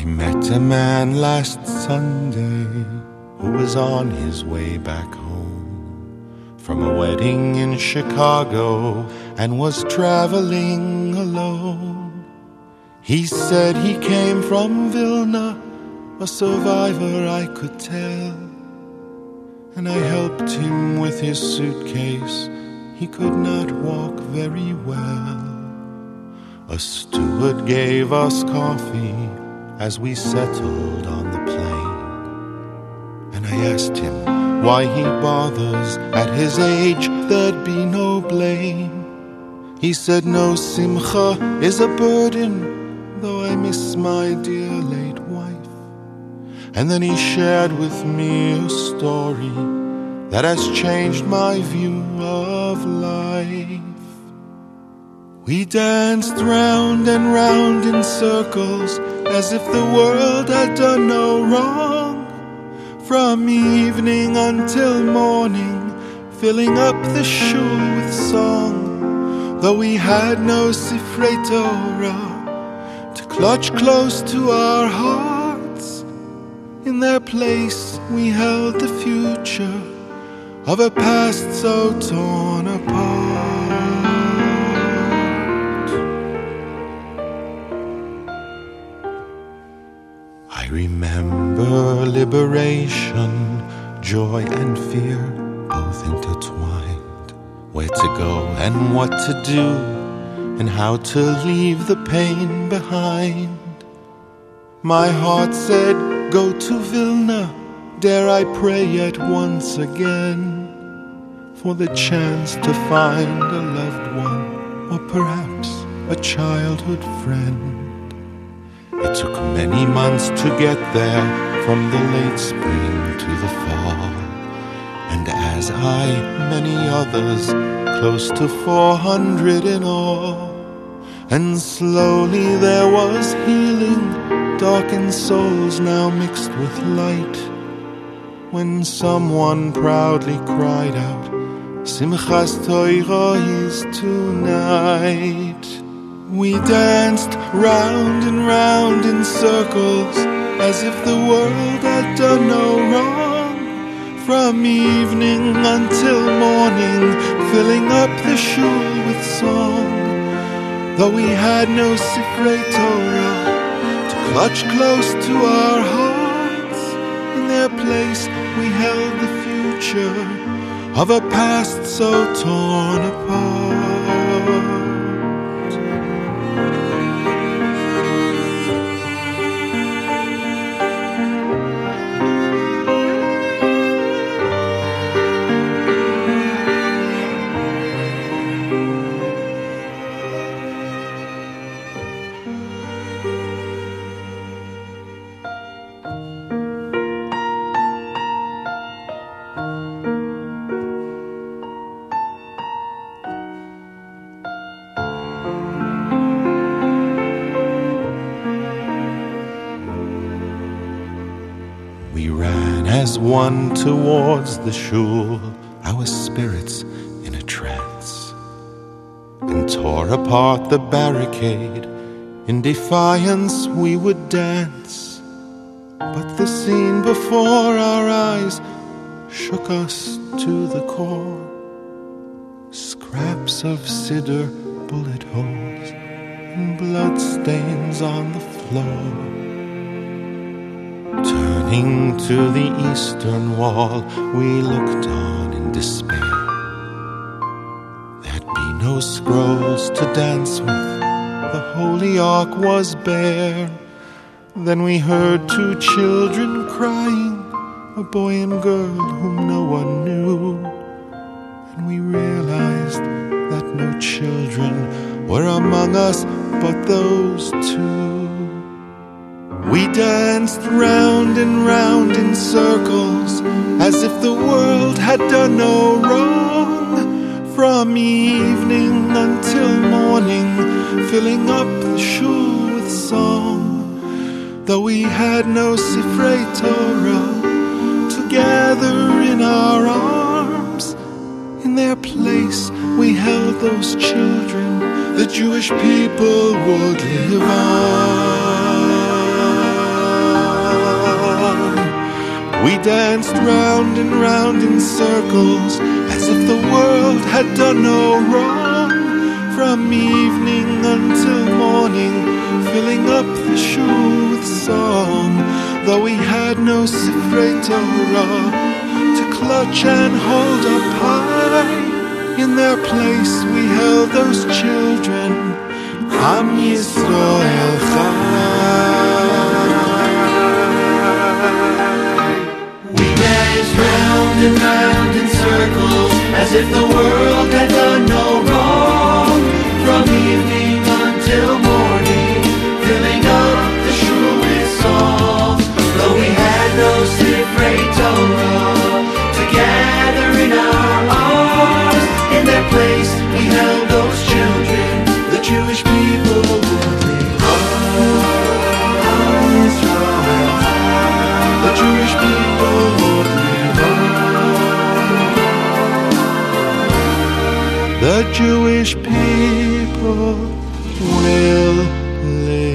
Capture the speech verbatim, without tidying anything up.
I met a man last Sunday who was on his way back home from a wedding in Chicago and was traveling alone. He said he came from Vilna, a survivor I could tell, and I helped him with his suitcase. He could not walk very well. A steward gave us coffee as we settled on the plane, and I asked him why he bothers. At his age there'd be no blame. He said no simcha is a burden, though I miss my dear late wife. And then he shared with me a story that has changed my view of life. We danced round and round in circles as if the world had done no wrong, from evening until morning, filling up the shul with song. Though we had no Sifrei Torah to clutch close to our hearts, in their place we held the future of a past so torn apart. I remember liberation, joy and fear, both intertwined. Where to go and what to do, and how to leave the pain behind. My heart said, go to Vilna, dare I pray yet once again, for the chance to find a loved one, or perhaps a childhood friend. It took many months to get there, from the late spring to the fall, and as I, many others, close to four hundred in all. And slowly there was healing, darkened souls now mixed with light, when someone proudly cried out, Simchas Torah is tonight. We danced round and round in circles as if the world had done no wrong, from evening until morning, filling up the shul with song. Though we had no Sifrei Torah to clutch close to our hearts, in their place we held the future of a past so torn apart. We ran as one towards the shul, our spirits in a trance, and tore apart the barricade. In defiance we would dance, but the scene before our eyes shook us to the core. Scraps of siddur, bullet holes, and blood stains on the floor. Turning to the eastern wall, we looked on in despair. There'd be no scrolls to dance with, the holy ark was bare. Then we heard two children crying, a boy and girl whom no one knew, and we realized that no children were among us but those two. We danced round and round in circles as if the world had done no wrong, from evening until morning, filling up the shul with song. Though we had no Sifrei Torah to gather in our arms, in their place we held those children the Jewish people would live on. We danced round and round in circles, as if the world had done no wrong. From evening until morning, filling up the shul with song. Though we had no Sifrei Torah to clutch and hold up high, in their place we held those children, Am Yisrael Chai. We danced round and round in circles, as if the world had done no wrong. From evening until morning, filling up the shul with song. Though we had no Sifrei Torah to gather in our arms, in their place we held those children, the Jewish people would live on. The Jewish people would live on. The Jewish people will live.